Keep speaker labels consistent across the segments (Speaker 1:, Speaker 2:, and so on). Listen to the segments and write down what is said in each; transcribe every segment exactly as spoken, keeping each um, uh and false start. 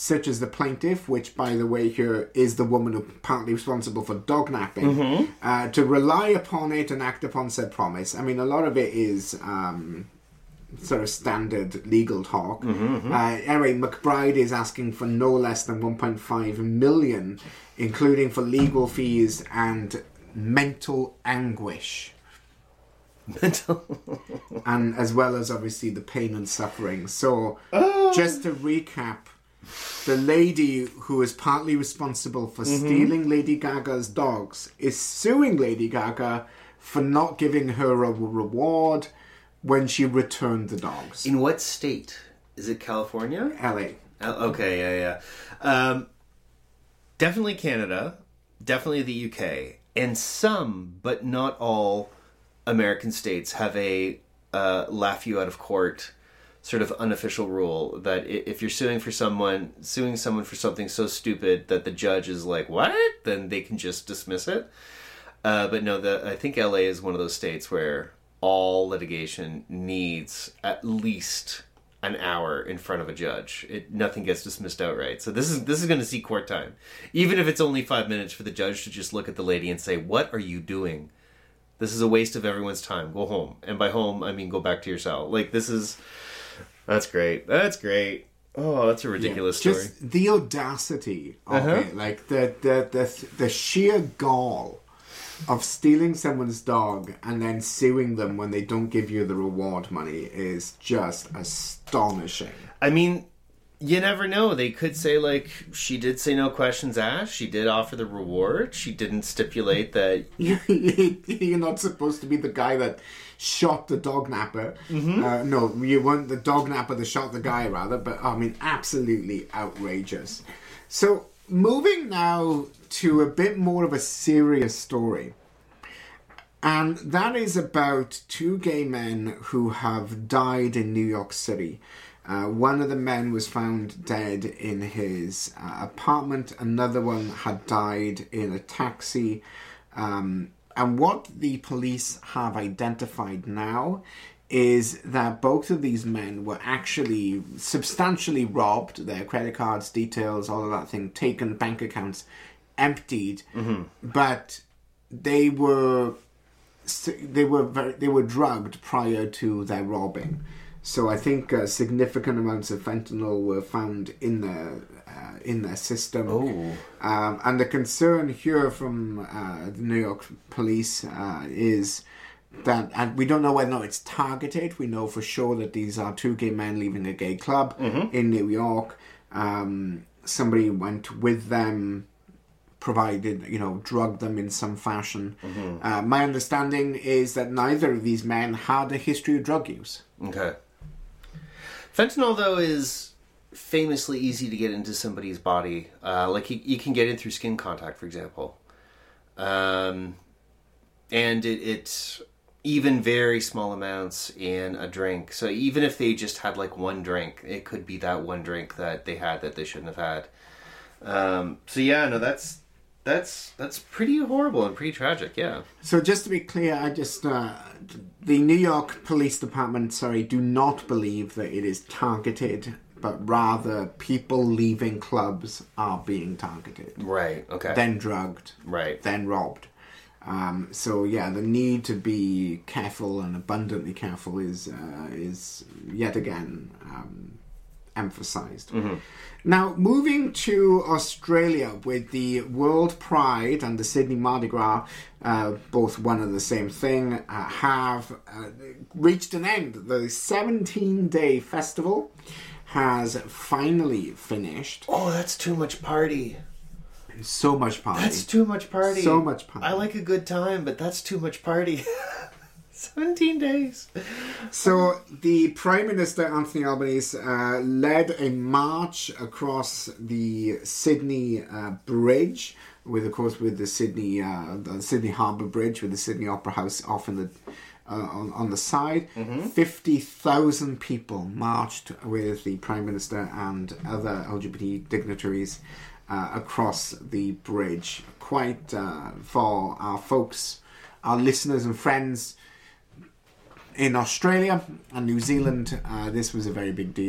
Speaker 1: such as the plaintiff, which, by the way, here is the woman who partly responsible for dog napping, mm-hmm. uh, to rely upon it and act upon said promise. I mean, a lot of it is um, sort of standard legal talk. Mm-hmm, mm-hmm. Uh, anyway, McBride is asking for no less than one point five million, including for legal fees and mental anguish. And as well as obviously the pain and suffering. So oh. just to recap, the lady who is partly responsible for mm-hmm. stealing Lady Gaga's dogs is suing Lady Gaga for not giving her a reward when she returned the dogs.
Speaker 2: In what state? Is it California?
Speaker 1: L A.
Speaker 2: L- okay, yeah, yeah. Um, definitely Canada. Definitely the U K. And some, but not all, American states have a uh, laugh you out of court sort of unofficial rule that if you're suing for someone, suing someone for something so stupid that the judge is like, what? Then they can just dismiss it. Uh, but no, the, I think L A is one of those states where all litigation needs at least an hour in front of a judge. It, nothing gets dismissed outright. So this is this is going to see court time. Even if it's only five minutes for the judge to just look at the lady and say, what are you doing? This is a waste of everyone's time. Go home. And by home, I mean go back to your cell. Like, this is... That's great. That's great. Oh, that's a ridiculous
Speaker 1: yeah,
Speaker 2: story.
Speaker 1: Just the audacity of
Speaker 2: uh-huh.
Speaker 1: it. Like, the, the, the, the sheer gall of stealing someone's dog and then suing them when they don't give you the reward money is just astonishing.
Speaker 2: I mean, you never know. They could say, like, she did say no questions asked. She did offer the reward. She didn't stipulate that...
Speaker 1: You're not supposed to be the guy that shot the dog napper. Mm-hmm. Uh, no, you weren't the dog napper that shot the guy, rather. But, I mean, absolutely outrageous. So, moving now to a bit more of a serious story. And that is about two gay men who have died in New York City. Uh, one of the men was found dead in his uh, apartment. Another one had died in a taxi. Um, and what the police have identified now is that both of these men were actually substantially robbed. Their credit cards, details, all of that thing taken, bank accounts emptied. Mm-hmm. But they were they were very, they were drugged prior to their robbing. So I think uh, significant amounts of fentanyl were found in their uh, in their system.
Speaker 2: Oh.
Speaker 1: Um, and the concern here from uh, the New York police uh, is that, and we don't know whether or not it's targeted. We know for sure that these are two gay men leaving a gay club mm-hmm. in New York. Um, somebody went with them, provided, you know, drugged them in some fashion. Mm-hmm. Uh, my understanding is that neither of these men had a history of drug use.
Speaker 2: Okay. Fentanyl, though, is famously easy to get into somebody's body. Uh, like, you, you can get in through skin contact, for example. Um, and it, it's even very small amounts in a drink. So even if they just had, like, one drink, it could be that one drink that they had that they shouldn't have had. Um, so, yeah, no, that's... That's that's pretty horrible and pretty tragic, yeah.
Speaker 1: So just to be clear, I just uh, the New York Police Department, sorry, do not believe that it is targeted, but rather people leaving clubs are being targeted.
Speaker 2: Right. Okay.
Speaker 1: Then drugged.
Speaker 2: Right.
Speaker 1: Then robbed. Um, so yeah, the need to be careful and abundantly careful is uh, is yet again um, emphasized. Mm-hmm. Now, moving to Australia with the World Pride and the Sydney Mardi Gras, uh, both one and the same thing, uh, have uh, reached an end. The seventeen-day festival has finally finished.
Speaker 2: Oh, that's too much party.
Speaker 1: So much party.
Speaker 2: That's too much party.
Speaker 1: So much party.
Speaker 2: I like a good time, but that's too much party. seventeen days.
Speaker 1: So the Prime Minister, Anthony Albanese, uh, led a march across the Sydney uh, Bridge, with, of course, with the Sydney uh, the Sydney Harbour Bridge, with the Sydney Opera House off in the uh, on, on the side. Mm-hmm. fifty thousand people marched with the Prime Minister and other L G B T dignitaries uh, across the bridge. Quite, uh, for our folks, our listeners and friends in Australia and New Zealand, uh, this was a very big deal.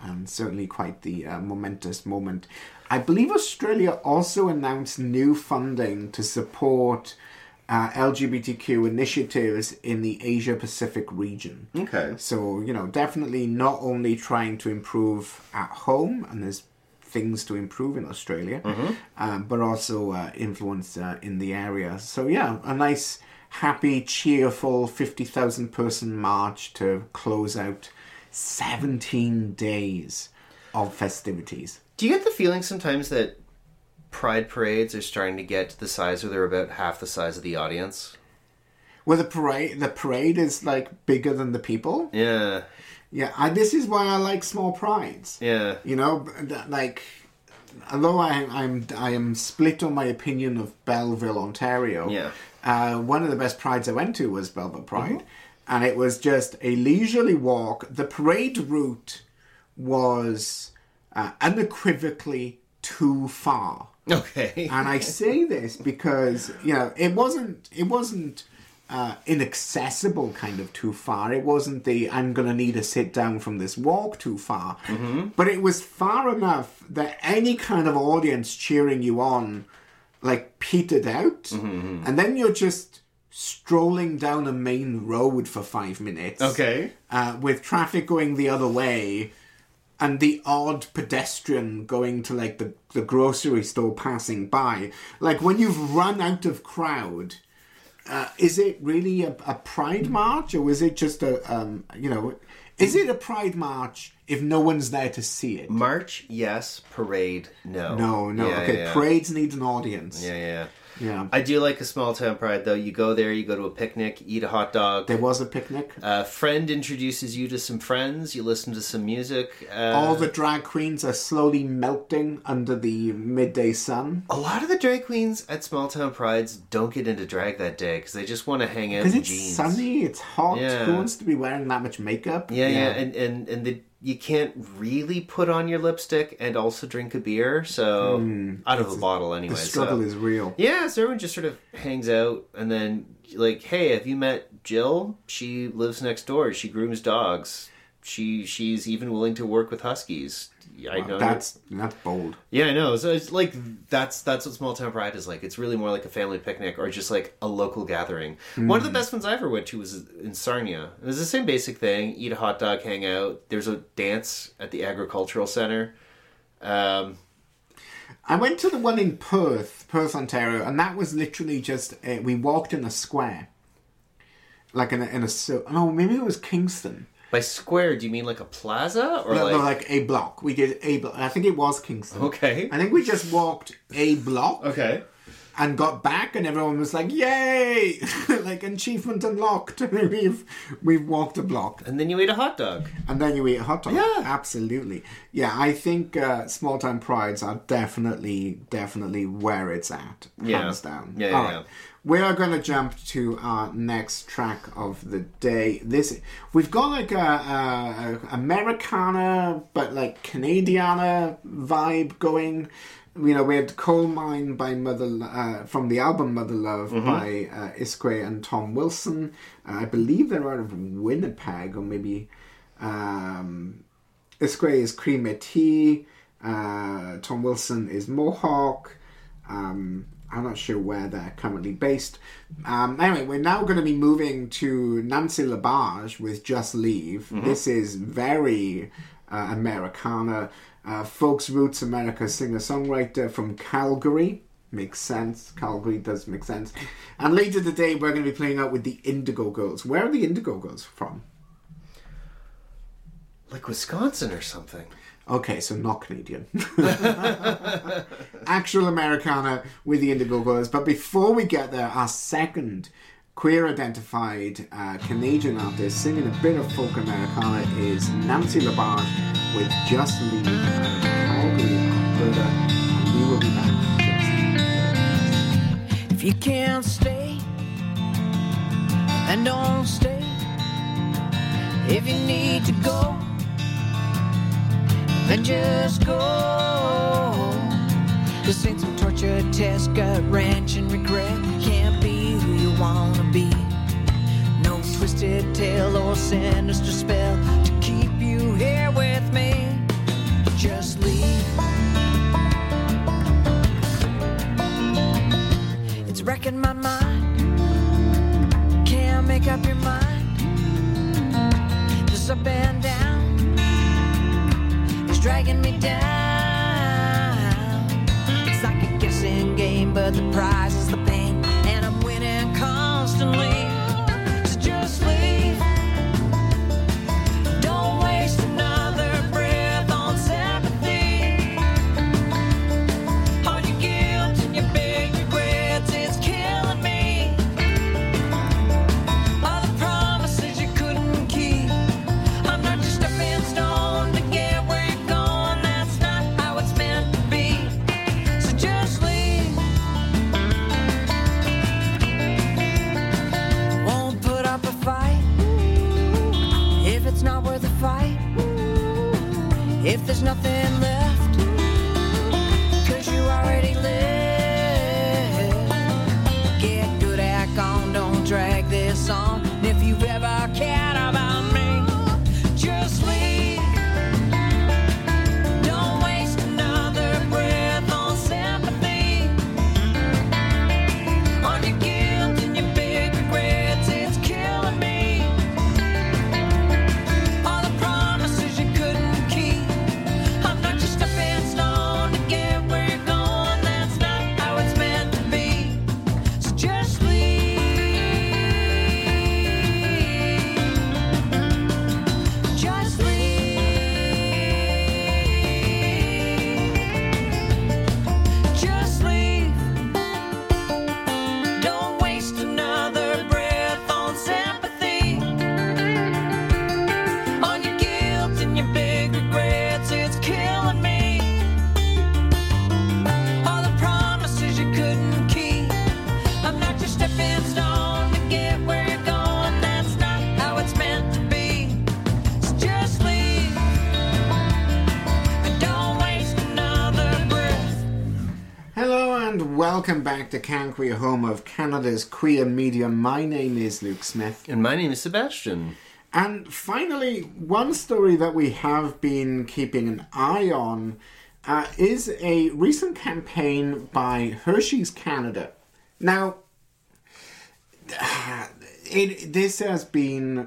Speaker 1: and certainly quite the uh, momentous moment. I believe Australia also announced new funding to support uh, L G B T Q initiatives in the Asia-Pacific region.
Speaker 2: Okay.
Speaker 1: So, you know, definitely not only trying to improve at home, and there's things to improve in Australia, mm-hmm. um, but also uh, influence uh, in the area. So, yeah, a nice, happy, cheerful fifty thousand person march to close out seventeen days of festivities.
Speaker 2: Do you get the feeling sometimes that pride parades are starting to get to the size where they're about half the size of the audience?
Speaker 1: Well, the parade, the parade is like bigger than the people.
Speaker 2: Yeah.
Speaker 1: Yeah, I, this is why I like small prides.
Speaker 2: Yeah.
Speaker 1: You know, like, although I, I'm I am split on my opinion of Belleville, Ontario.
Speaker 2: Yeah.
Speaker 1: Uh, one of the best prides I went to was Belleville Pride,
Speaker 2: Mm-hmm.
Speaker 1: and it was just a leisurely walk. The parade route was uh, unequivocally too far.
Speaker 2: Okay.
Speaker 1: And I say this because, you know, it wasn't it wasn't uh, inaccessible kind of too far. It wasn't the I'm going to need to sit down from this walk too far. Mm-hmm. But it was far enough that any kind of audience cheering you on, like, petered out. Mm-hmm. And then you're just strolling down a main road for five minutes.
Speaker 2: Okay.
Speaker 1: Uh, with traffic going the other way. And the odd pedestrian going to, like, the, the grocery store passing by. Like, when you've run out of crowd, uh, is it really a, a pride march? Or is it just a, um, you know, is it a pride march if no one's there to see it?
Speaker 2: March, yes. Parade, no.
Speaker 1: No, no.
Speaker 2: Yeah,
Speaker 1: okay,
Speaker 2: yeah, yeah.
Speaker 1: Parades need an audience.
Speaker 2: Yeah, yeah.
Speaker 1: Yeah.
Speaker 2: I do like a small town pride, though. You go there, you go to a picnic, eat a hot dog.
Speaker 1: There was a picnic.
Speaker 2: A friend introduces you to some friends. You listen to some music. Uh,
Speaker 1: All the drag queens are slowly melting under the midday sun.
Speaker 2: A lot of the drag queens at small town prides don't get into drag that day because they just want to hang out in
Speaker 1: Because it's
Speaker 2: jeans.
Speaker 1: sunny, it's hot.
Speaker 2: Yeah.
Speaker 1: Who wants to be wearing that much makeup?
Speaker 2: Yeah, yeah, yeah. and and and the, you can't really put on your lipstick and also drink a beer, so mm, out of a bottle anyway.
Speaker 1: The struggle
Speaker 2: so.
Speaker 1: is real.
Speaker 2: Yeah, so everyone just sort of hangs out, and then like, hey, have you met Jill? She lives next door. She grooms dogs. She she's even willing to work with huskies. I know
Speaker 1: that's that's bold.
Speaker 2: Yeah, I know. So it's like that's that's what small town pride is like. It's really more like a family picnic or just like a local gathering. Mm. One of the best ones I ever went to was in Sarnia. It was the same basic thing: eat a hot dog, hang out. There's a dance at the agricultural center. Um,
Speaker 1: I went to the one in Perth, Perth, Ontario, and that was literally just uh, we walked in a square, like in a, in a no, maybe it was Kingston.
Speaker 2: By square, do you mean like a plaza or
Speaker 1: no,
Speaker 2: like...
Speaker 1: no, like a block? We did a block. I think it was Kingston.
Speaker 2: Okay.
Speaker 1: I think we just walked a block.
Speaker 2: Okay.
Speaker 1: And got back, and everyone was like, "Yay!" Like achievement unlocked. we've we've walked a block,
Speaker 2: and then you ate a hot dog,
Speaker 1: and then you eat a hot dog.
Speaker 2: Yeah,
Speaker 1: absolutely. Yeah, I think uh, small town prides are definitely definitely where it's at,
Speaker 2: yeah.
Speaker 1: hands down.
Speaker 2: Yeah, yeah,
Speaker 1: All right.
Speaker 2: yeah.
Speaker 1: We are going to jump to our next track of the day. This we've got like a, a, a Americana, but like Canadiana vibe going. You know, we had Coal Mine by Mother uh, from the album Mother Love mm-hmm. by uh, Iskway and Tom Wilson. Uh, I believe they're out of Winnipeg, or maybe um, Iskway is Cree Métis, uh, Tom Wilson is Mohawk. Um, I'm not sure where they're currently based. Um, anyway, we're now going to be moving to Nancy LaBarge with Just Leave. Mm-hmm. This is very uh, Americana. Uh, folks Roots America singer-songwriter from Calgary. Makes sense. Calgary does make sense. And later today, we're going to be playing out with the Indigo Girls. Where are the Indigo Girls from?
Speaker 2: Like Wisconsin or something.
Speaker 1: Okay, so not Canadian. Actual Americana with the Indigo Girls. But before we get there, our second queer-identified uh, Canadian artist singing a bit of folk Americana is Nancy LaBarge with Just Leave out of Calgary, Alberta. And we will be back.
Speaker 3: If you can't stay, then don't stay. If you need to go, then just go. This ain't some torture test, gut wrench and regret. Can't be who you wanna be. No twisted tale or sinister spell to keep you here with me. my mind. Can't make up your mind. This up and down is dragging me down. It's like a guessing game, but the prize is the pain, and I'm winning constantly. So just leave. Don't waste another breath on sympathy. On your guilt and your big regrets, it's killing me. All the promises you couldn't keep. I'm not just a stepping stone to get where you're going. That's not how it's meant to be. So just leave. Won't put up a fight if it's not worth a fight. If there's nothing left, 'cause you already lived. Get good at gone, don't drag this on. And if you've ever cared about me, just leave. Don't waste another breath on sympathy. On your guilt and your big regrets, it's killing me. All the promises you couldn't keep. I'm not just a stepping stone to get where you're going. That's not how it's meant to be. So just leave. Just leave. Just leave. Don't waste another breath on sympathy. On your guilt and your big regrets, it's killing me. All the promises you couldn't keep. I'm not just a stepping stone to get where you're going. That's not how it's meant to be. So just leave. And don't waste another breath.
Speaker 1: Hello and welcome back to Can Queer, home of Canada's queer media. My name is Luke Smith.
Speaker 2: And my name is Sebastian.
Speaker 1: And finally, one story that we have been keeping an eye on uh, is a recent campaign by Hershey's Canada. Now, it, this has been,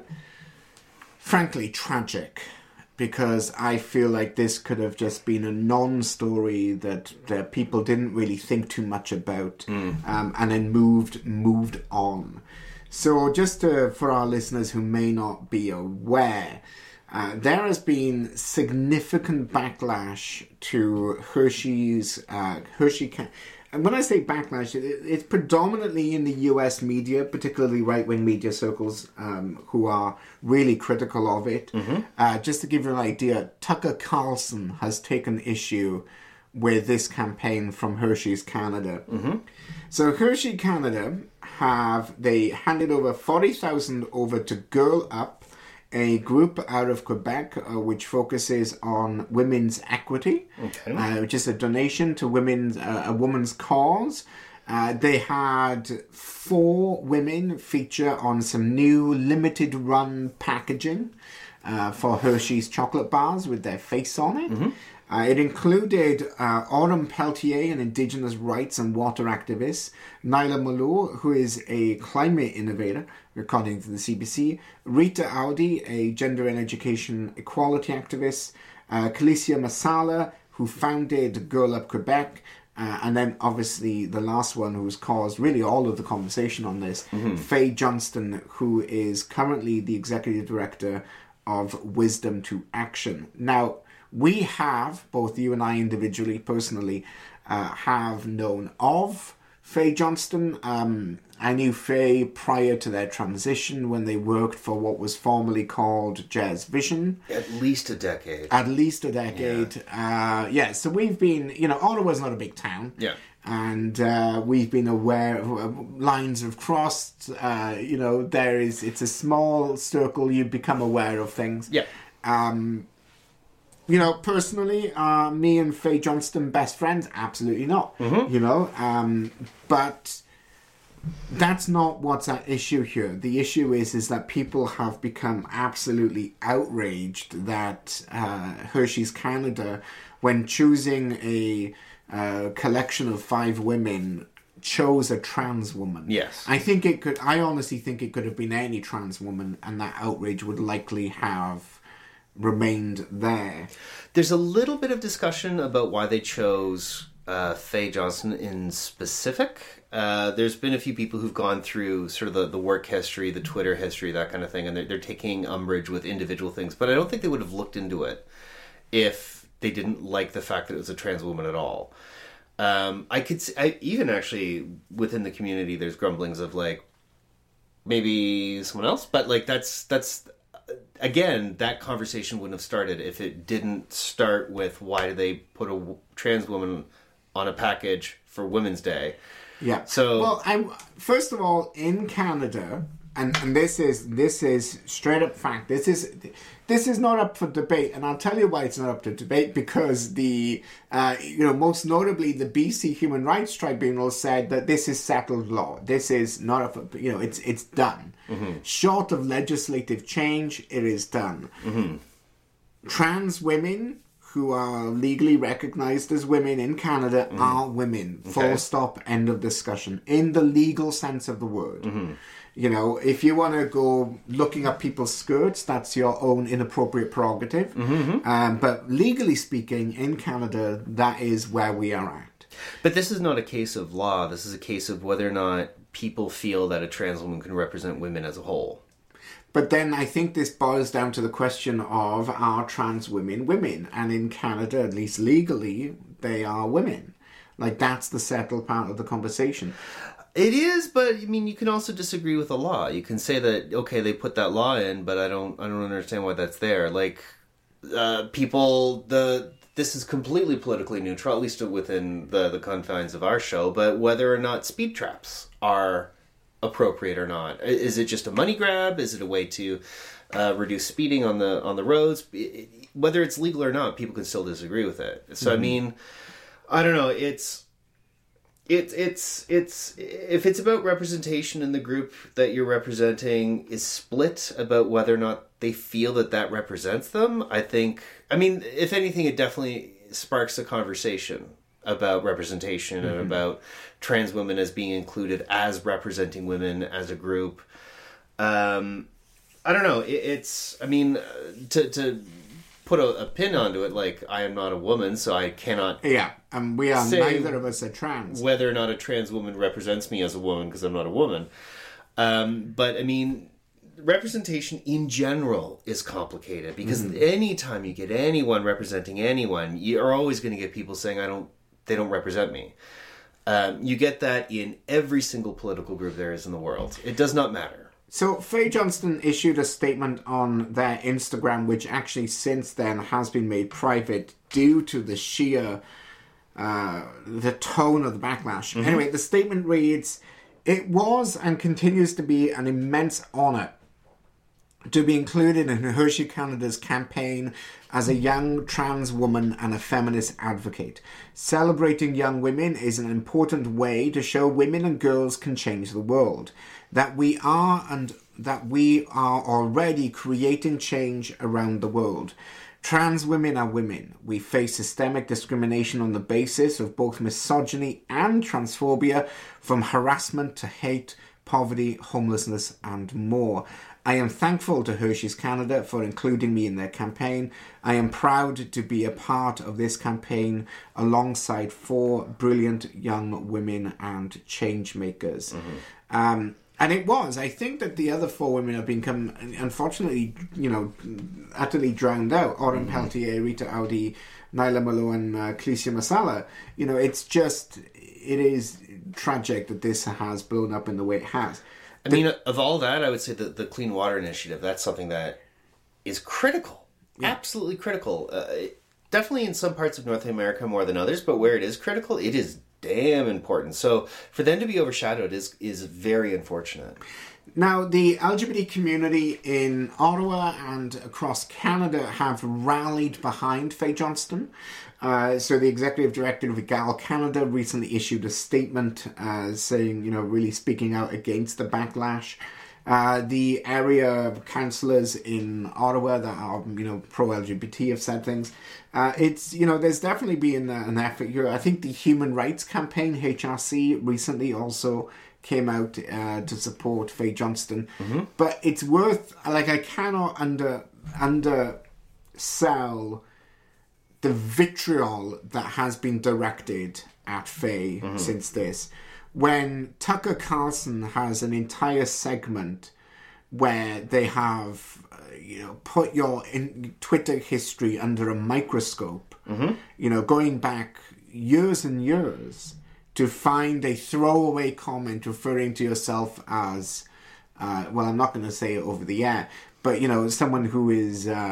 Speaker 1: frankly, tragic, because I feel like this could have just been a non-story that, that people didn't really think too much about, um, and then moved moved on. So just to, for our listeners who may not be aware, uh, there has been significant backlash to Hershey's uh, Hershey. Ca- and when I say backlash, it, it's predominantly in the U S media, particularly right-wing media circles, um, who are really critical of it. Uh, just to give you an idea, Tucker Carlson has taken issue with this campaign from Hershey's Canada. So Hershey Canada have, they handed over forty thousand over to Girl Up, a group out of Quebec uh, which focuses on women's equity,
Speaker 2: Okay.
Speaker 1: uh, which is a donation to women's uh, a woman's cause. Uh, they had four women feature on some new limited run packaging uh, for Hershey's chocolate bars with their face on it. Uh, it included uh, Autumn Peltier, an Indigenous rights and water activist, Nyla Malou, who is a climate innovator, according to the C B C, Rita Audi, a gender and education equality activist, uh, Calicia Masala, who founded Girl Up Quebec, uh, and then obviously the last one who's caused really all of the conversation on this, Faye Johnston, who is currently the executive director of Wisdom to Action. Now, we have, both you and I individually, personally, uh, have known of Faye Johnston. Um, I knew Faye prior to their transition when they worked for what was formerly called Jazz Vision.
Speaker 2: At least a decade.
Speaker 1: At least a decade. Yeah, uh, yeah so we've been, you know, Ottawa's not a big town.
Speaker 2: Yeah.
Speaker 1: And uh, we've been aware of uh, lines have crossed. Uh, you know, there is, it's a small circle. You become aware of things.
Speaker 2: Yeah.
Speaker 1: Um, you know, personally, uh, me and Faye Johnston best friends? Absolutely not.
Speaker 2: Mm-hmm.
Speaker 1: You know, um, but that's not what's at issue here. The issue is is that people have become absolutely outraged that uh, Hershey's Canada, when choosing a uh, collection of five women chose a trans woman.
Speaker 2: Yes.
Speaker 1: I think it could, I honestly think it could have been any trans woman, and that outrage would likely have remained there.
Speaker 2: There's a little bit of discussion about why they chose uh, Faye Johnston in specific. Uh, there's been a few people who've gone through sort of the, the work history, the Twitter history, that kind of thing, and they're, they're taking umbrage with individual things. But I don't think they would have looked into it if they didn't like the fact that it was a trans woman at all. Um, I could see, I, even actually within the community, there's grumblings of like maybe someone else, but like that's that's again, that conversation wouldn't have started if it didn't start with why did they put a w- trans woman on a package for Women's Day.
Speaker 1: Yeah.
Speaker 2: So
Speaker 1: well, I'm first of all in Canada, and, and this is this is straight up fact. This is this is not up for debate, and I'll tell you why it's not up to debate. Because the uh, you know most notably the B C Human Rights Tribunal said that this is settled law. This is not up for, you know it's it's done. Mm-hmm. Short of legislative change, it is done. Mm-hmm. Trans women who are legally recognized as women in Canada mm-hmm. are women. Okay. Full stop, end of discussion. In the legal sense of the word. Mm-hmm. You know, if you want to go looking at people's skirts, that's your own inappropriate prerogative. Mm-hmm. Um, but legally speaking, in Canada, that is where we are at.
Speaker 2: But this is not a case of law. This is a case of whether or not people feel that a trans woman can represent women as a whole.
Speaker 1: But then I think this boils down to the question of, are trans women women? And in Canada, at least legally, they are women. Like, that's the settled part of the conversation.
Speaker 2: It is, but I mean, you can also disagree with the law. You can say that, okay, they put that law in, but I don't I don't understand why that's there. Like, uh, people, the this is completely politically neutral, at least within the, the confines of our show, but whether or not speed traps are appropriate or not. Is it just a money grab? Is it a way to uh, reduce speeding on the on the roads? Whether it's legal or not, people can still disagree with it. So mm-hmm. I mean, I don't know. It's it's it's it's if it's about representation in the group that you're representing is split about whether or not they feel that that represents them. I think. I mean, if anything, it definitely sparks a conversation about representation mm-hmm. and about trans women as being included as representing women as a group. Um, I don't know. It, it's, I mean, to to put a, a pin onto it, like, I am not a woman, so I cannot
Speaker 1: Yeah, and we are, neither of us are trans.
Speaker 2: Whether or not a trans woman represents me as a woman, because I'm not a woman. Um, but, I mean, representation in general is complicated, because mm-hmm. anytime you get anyone representing anyone, you're always going to get people saying, I don't, they don't represent me. Um, you get that in every single political group there is in the world. It does not matter.
Speaker 1: So Faye Johnston issued a statement on their Instagram, which actually since then has been made private due to the sheer, uh, the tone of the backlash. Mm-hmm. Anyway, the statement reads, "It was and continues to be an immense honour to be included in Hershey Canada's campaign as a young trans woman and a feminist advocate. Celebrating young women is an important way to show women and girls can change the world, that we are and that we are already creating change around the world. Trans women are women. We face systemic discrimination on the basis of both misogyny and transphobia, from harassment to hate, poverty, homelessness, and more. I am thankful to Hershey's Canada for including me in their campaign. I am proud to be a part of this campaign alongside four brilliant young women and change makers." Mm-hmm. Um, and it was. I think that the other four women have become, unfortunately, you know, utterly drowned out. Autumn mm-hmm. Peltier, Rita Audi, Nyla Malone, and uh, Clecia Masala. You know, it's just, it is tragic that this has blown up in the way it has.
Speaker 2: I mean, of all that, I would say that the Clean Water Initiative, that's something that is critical. Yeah. Absolutely critical. Uh, definitely in some parts of North America more than others, but where it is critical, it is damn important. So for them to be overshadowed is is very unfortunate.
Speaker 1: Now, the L G B T community in Ottawa and across Canada have rallied behind Faye Johnston. Uh, so the executive director of Egal Canada recently issued a statement uh, saying, you know, really speaking out against the backlash. Uh, the area councillors in Ottawa that are, you know, pro-L G B T have said things. Uh, it's, you know, there's definitely been an effort here. I think the Human Rights Campaign, H R C, recently also came out uh, to support Faye Johnston. Mm-hmm. But it's worth, like, I cannot under undersell the vitriol that has been directed at Faye mm-hmm. since this. When Tucker Carlson has an entire segment where they have, uh, you know, put your in Twitter history under a microscope, mm-hmm. you know, going back years and years to find a throwaway comment referring to yourself as, uh, well, I'm not going to say it over the air, but, you know, someone who is uh,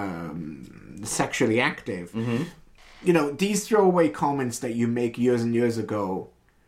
Speaker 1: um, sexually active. Mm-hmm. You know, these throwaway comments that you make years and years ago,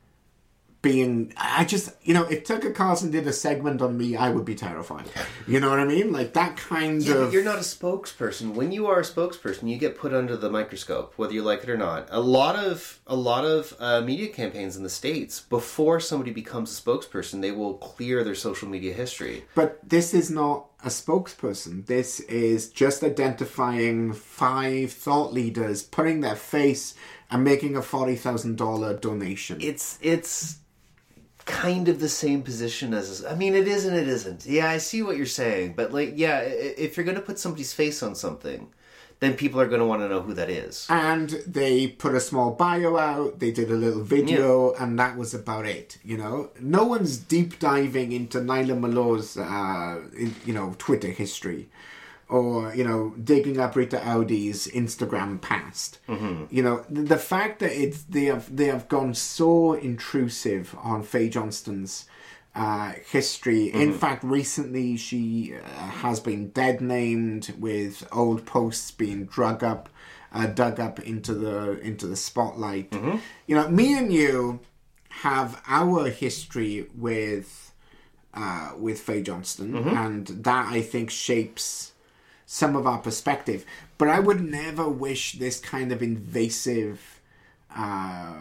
Speaker 1: being, I just, you know, if Tucker Carlson did a segment on me, I would be terrified. You know what I mean? Like that kind
Speaker 2: yeah,
Speaker 1: of...
Speaker 2: You're not a spokesperson. When you are a spokesperson, you get put under the microscope, whether you like it or not. A lot of a lot of uh, media campaigns in the States, before somebody becomes a spokesperson, they will clear their social media history.
Speaker 1: But this is not a spokesperson. This is just identifying five thought leaders, putting their face and making a forty thousand dollars donation.
Speaker 2: It's, it's... kind of the same position as, I mean, it is and it isn't. Yeah, I see what you're saying, but like, yeah, if you're going to put somebody's face on something, then people are going to want to know who that is.
Speaker 1: And they put a small bio out, they did a little video, yeah. and that was about it, you know? No one's deep diving into Nyla Mallo's, uh, you know, Twitter history. Or, you know, digging up Rita Audi's Instagram past. Mm-hmm. You know, the, the fact that it's they have they have gone so intrusive on Faye Johnston's uh, history. Mm-hmm. In fact, recently she uh, has been dead named, with old posts being drug up, uh, dug up into the into the spotlight. Mm-hmm. You know, me and you have our history with uh, with Faye Johnston, mm-hmm. and that I think shapes some of our perspective. But I would never wish this kind of invasive uh,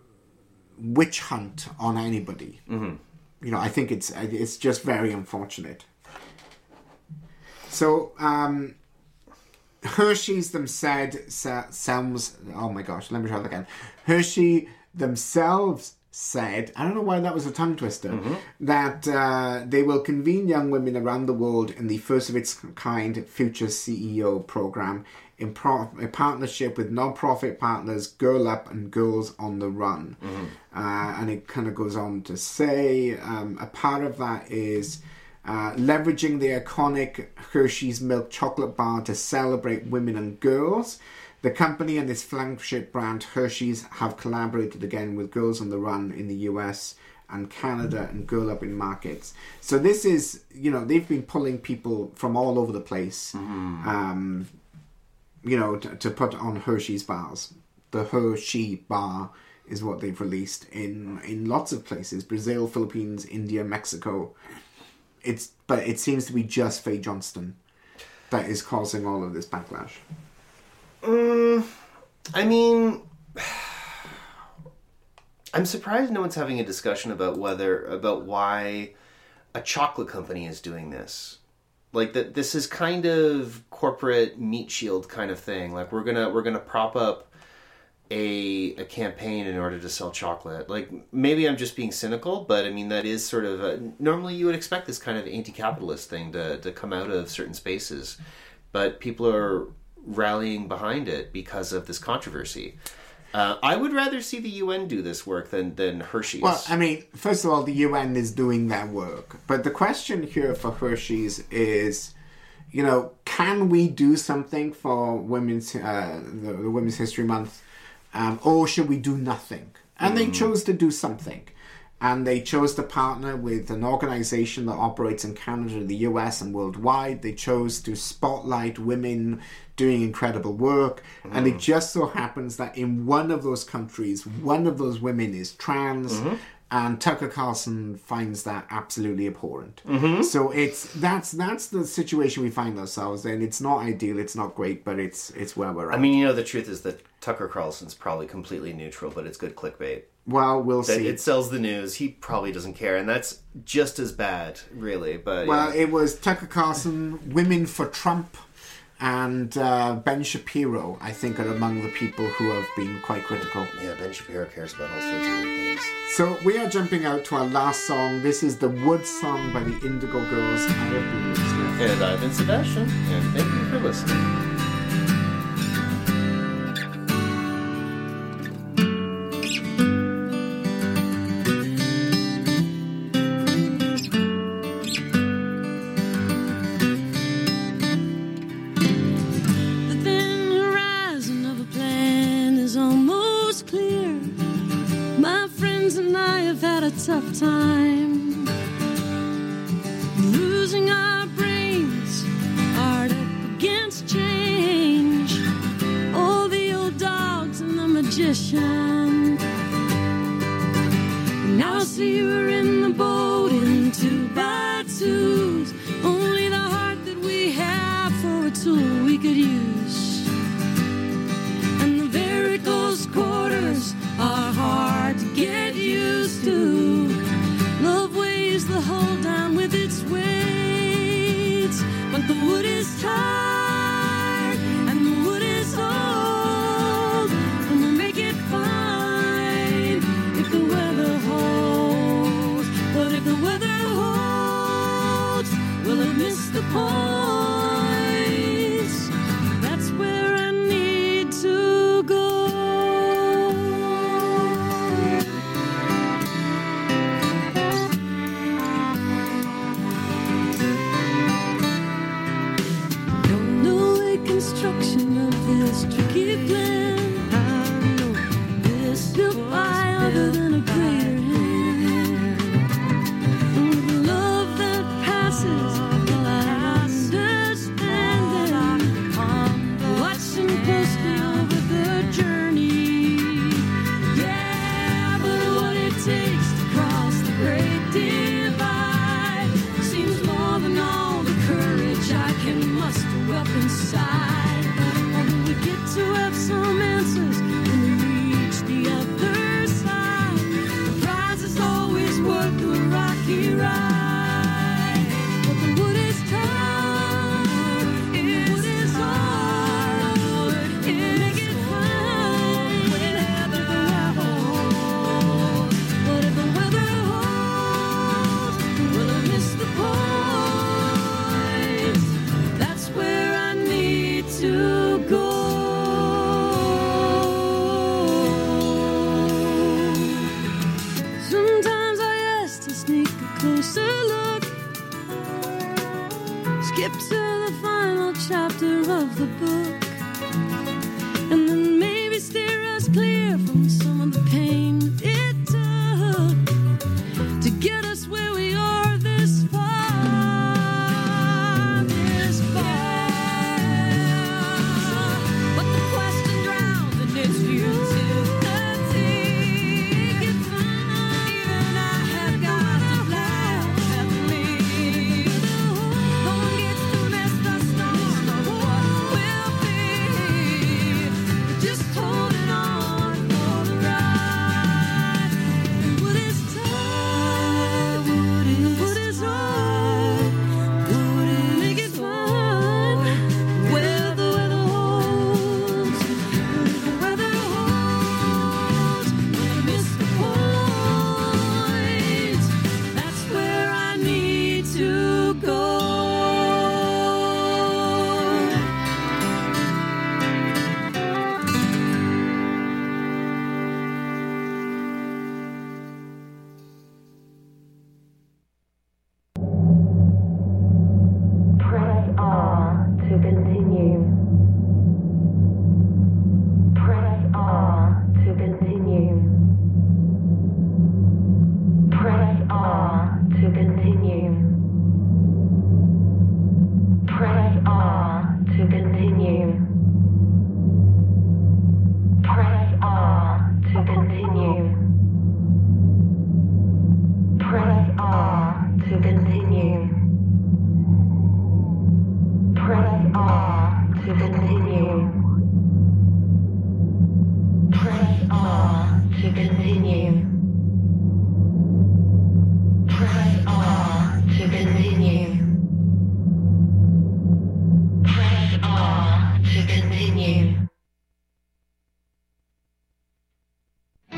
Speaker 1: witch hunt on anybody. Mm-hmm. You know, I think it's it's just very unfortunate. So, um, Hershey's themselves, oh my gosh, let me try that again. Hershey themselves said, I don't know why that was a tongue twister, mm-hmm. that uh, they will convene young women around the world in the first of its kind Future C E O program in, pro- in partnership with non-profit partners Girl Up and Girls on the Run. Mm-hmm. Uh, and it kind of goes on to say um, a part of that is uh, leveraging the iconic Hershey's milk chocolate bar to celebrate women and girls. The company and its flagship brand, Hershey's, have collaborated again with Girls on the Run in the U S and Canada and Girl Up in markets. So this is, you know, they've been pulling people from all over the place, mm. um, you know, to, to put on Hershey's bars. The Hershey bar is what they've released in, in lots of places. Brazil, Philippines, India, Mexico. It's But it seems to be just Faye Johnston that is causing all of this backlash.
Speaker 2: Mm, I mean, I'm surprised no one's having a discussion about whether, about why a chocolate company is doing this. Like that, this is kind of corporate meat shield kind of thing. Like we're gonna we're gonna prop up a a campaign in order to sell chocolate. Like maybe I'm just being cynical, but I mean that is sort of a, normally you would expect this kind of anti-capitalist thing to to come out of certain spaces, but people are rallying behind it because of this controversy. Uh, I would rather see the U N do this work than, than Hershey's.
Speaker 1: Well, I mean, first of all, the U N is doing that work. But the question here for Hershey's is, you know, can we do something for Women's uh, the, the Women's History Month, um, or should we do nothing? And mm. they chose to do something. And they chose to partner with an organization that operates in Canada, the U S, and worldwide. They chose to spotlight women doing incredible work. Mm. And it just so happens that in one of those countries, one of those women is trans. Mm-hmm. And Tucker Carlson finds that absolutely abhorrent. Mm-hmm. So it's that's that's the situation we find ourselves in. It's not ideal, it's not great, but it's it's where we're at.
Speaker 2: I mean, you know, the truth is that Tucker Carlson's probably completely neutral, but it's good clickbait.
Speaker 1: Well, we'll
Speaker 2: That
Speaker 1: see.
Speaker 2: it sells the news. He probably doesn't care, and that's just as bad, really. But
Speaker 1: Well,
Speaker 2: yeah.
Speaker 1: it was Tucker Carlson, Women for Trump, and uh, Ben Shapiro, I think, are among the people who have been quite critical.
Speaker 2: yeah, Ben Shapiro cares about all sorts of weird things.
Speaker 1: So we are jumping out to our last song. This is the Wood Song by the Indigo Girls. I have been Luke Smith.
Speaker 2: And I've been Sebastian, and thank you for listening.
Speaker 4: Tough time losing our brains hard up against change. All the old dogs and the magician. Now I see you were in the boat in two by two.